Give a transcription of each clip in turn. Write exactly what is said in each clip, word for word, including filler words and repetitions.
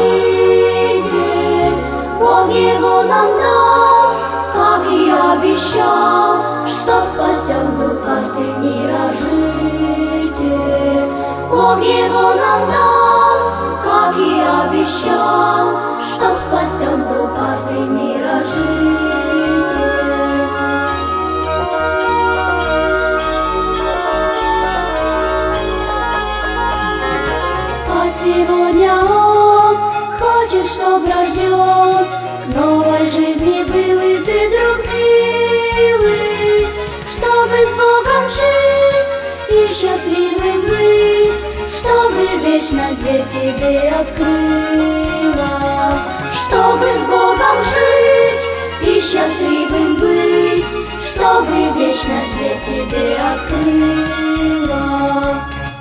Бог его нам дал, как и обещал, чтоб спасен был каждый мирожитель. Бог его нам дал, как и обещал, чтоб спасен был каждый мирожитель. Сегодня Он хочет, чтоб рожден к новой жизни был и ты, друг милый, чтобы с Богом жить и счастливым быть, чтобы вечность дверь тебе открыла, чтобы с Богом жить и счастливым быть, чтобы вечность дверь тебе открыла.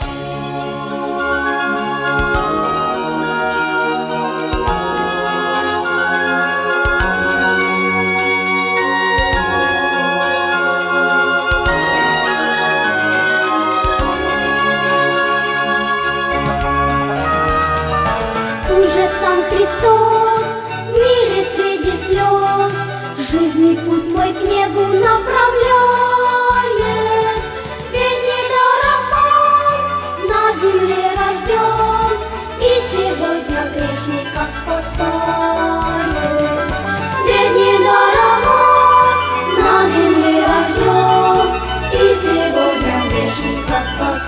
Уже сам Христос в мире среди слез жизни путь твой к небу направляет. Ведь недаром Он на земле рожден и сегодня грешников спасает. Ведь недаром Он на земле рожден и сегодня грешников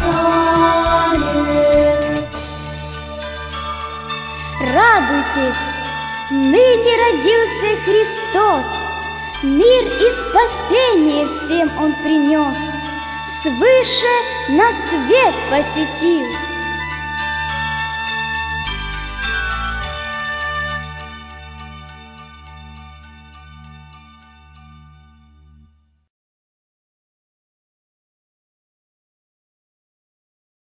спасает. Радуйтесь, ныне родился Христос, мир и спасение всем Он принес, свыше на свет посетил.